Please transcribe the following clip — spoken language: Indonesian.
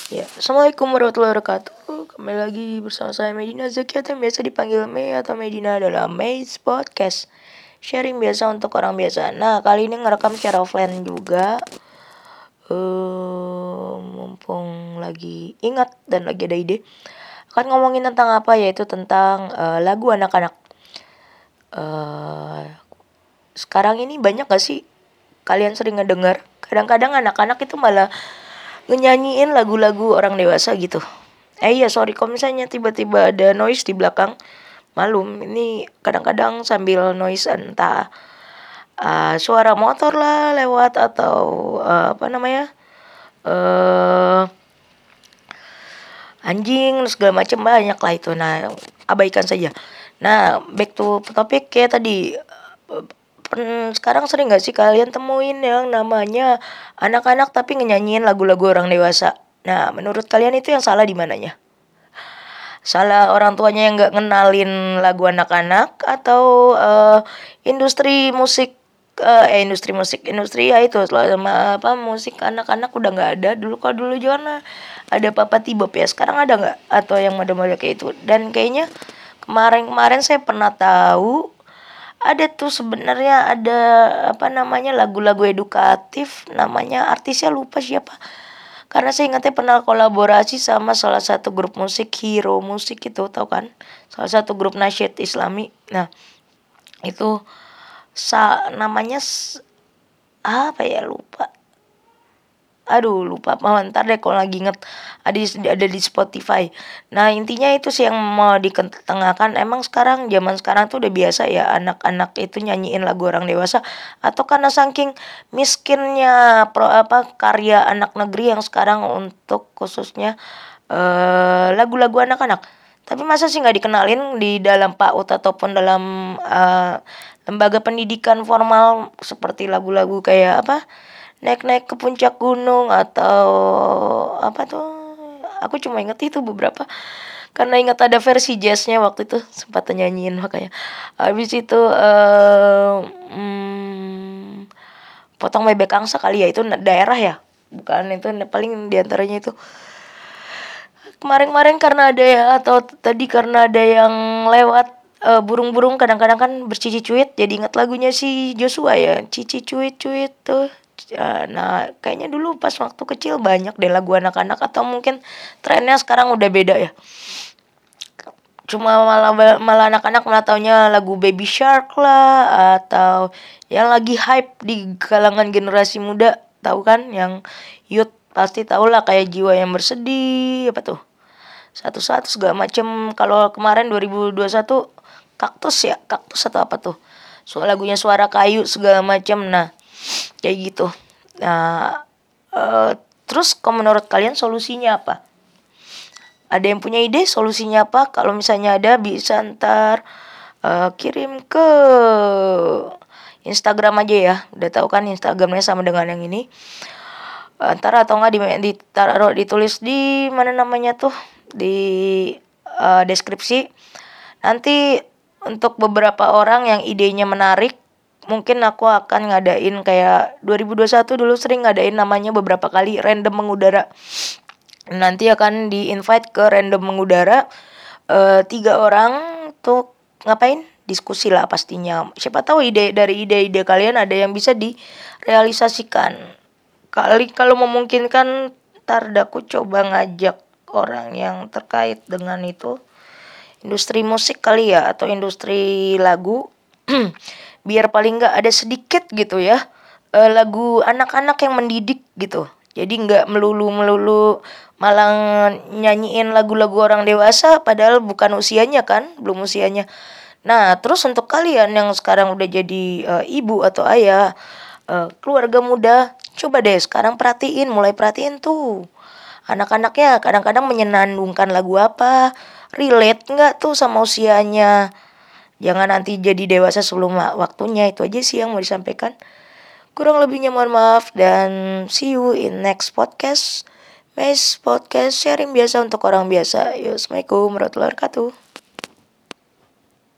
Ya, Assalamualaikum warahmatullahi wabarakatuh. Kembali lagi bersama saya Medina Zakia yang biasa dipanggil Mei atau Medina dalam Mei's Podcast. Sharing biasa untuk orang biasa. Nah, kali ini ngerekam secara offline juga. Mumpung lagi ingat dan lagi ada ide. Akan ngomongin tentang apa, yaitu tentang lagu anak-anak. Sekarang ini banyak gak sih kalian sering ngedengar? Kadang-kadang anak-anak itu malah ngenyanyiin lagu-lagu orang dewasa gitu. Iya sorry kalau misalnya tiba-tiba ada noise di belakang, malum ini kadang-kadang sambil noise entah suara motor lah lewat atau anjing segala macam, banyak lah itu. Nah, abaikan saja. Nah, back to topik kayak tadi. Sekarang sering gak sih kalian temuin yang namanya anak-anak tapi ngenyanyiin lagu-lagu orang dewasa? Nah, menurut kalian itu yang salah di mananya? Salah orang tuanya yang nggak ngenalin lagu anak-anak, atau industri musik industri ya itu sama musik anak-anak udah nggak ada. Kalau dulu juga ada Papa Tibop ya, sekarang ada nggak? Atau yang model-model kayak itu? Dan kayaknya kemarin saya pernah tahu ada tuh sebenarnya ada lagu-lagu edukatif, namanya artisnya lupa siapa. Karena saya ingatnya pernah kolaborasi sama salah satu grup musik, Hero Musik itu, tahu kan? Salah satu grup nasyid Islami. Nah, itu namanya apa ya, lupa. Lupa. Ntar deh kalau lagi inget, ada di Spotify. Nah, intinya itu sih yang mau diketengahkan. Emang zaman sekarang tuh udah biasa ya anak-anak itu nyanyiin lagu orang dewasa, atau karena saking miskinnya karya anak negeri yang sekarang untuk khususnya lagu-lagu anak-anak. Tapi masa sih nggak dikenalin di dalam PAUD ataupun dalam lembaga pendidikan formal, seperti lagu-lagu kayak naik-naik ke puncak gunung, atau aku cuma inget itu beberapa karena ingat ada versi jazznya waktu itu sempat nyanyiin. Makanya habis itu potong bebek angsa kali ya, itu daerah ya, bukan itu paling diantaranya itu. Kemarin karena ada ya, atau tadi karena ada yang lewat burung-burung kadang-kadang kan bercici-cuit, jadi ingat lagunya si Joshua ya, cici cuit-cuit tuh. Nah, kayaknya dulu pas waktu kecil banyak deh lagu anak-anak, atau mungkin trennya sekarang udah beda ya. Cuma malah anak-anak malah taunya lagu Baby Shark lah, atau yang lagi hype di kalangan generasi muda, tahu kan? Yang youth pasti tahu lah, kayak Jiwa yang Bersedih, apa tuh? Satu-satu segala macem. Kalau kemarin 2021 kaktus atau apa tuh? Lagunya Suara Kayu segala macam. Nah, kayak gitu. Nah, terus kalau menurut kalian solusinya apa? Ada yang punya ide solusinya apa? Kalau misalnya ada, bisa ntar kirim ke Instagram aja ya. Udah tahu kan Instagramnya sama dengan yang ini. Ntar atau enggak ditulis di mana namanya tuh, di deskripsi. Nanti untuk beberapa orang yang idenya menarik, mungkin aku akan ngadain kayak 2021 dulu sering ngadain namanya beberapa kali random mengudara. Nanti akan di-invite ke random mengudara 3 orang tuh ngapain? Diskusi lah pastinya. Siapa tahu dari ide-ide kalian ada yang bisa direalisasikan. Kalau memungkinkan, ntar aku coba ngajak orang yang terkait dengan itu, industri musik kali ya, atau industri lagu. Biar paling nggak ada sedikit gitu ya lagu anak-anak yang mendidik gitu. Jadi nggak melulu malah nyanyiin lagu-lagu orang dewasa, padahal bukan usianya kan, belum usianya. Nah, terus untuk kalian yang sekarang udah jadi ibu atau ayah, keluarga muda, coba deh sekarang mulai perhatiin tuh anak-anaknya kadang-kadang menyenandungkan lagu apa, relate nggak tuh sama usianya. Jangan nanti jadi dewasa sebelum waktunya. Itu aja sih yang mau disampaikan. Kurang lebihnya mohon maaf, dan see you in next podcast. Podcast sharing biasa untuk orang biasa. Assalamualaikum warahmatullahi wabarakatuh.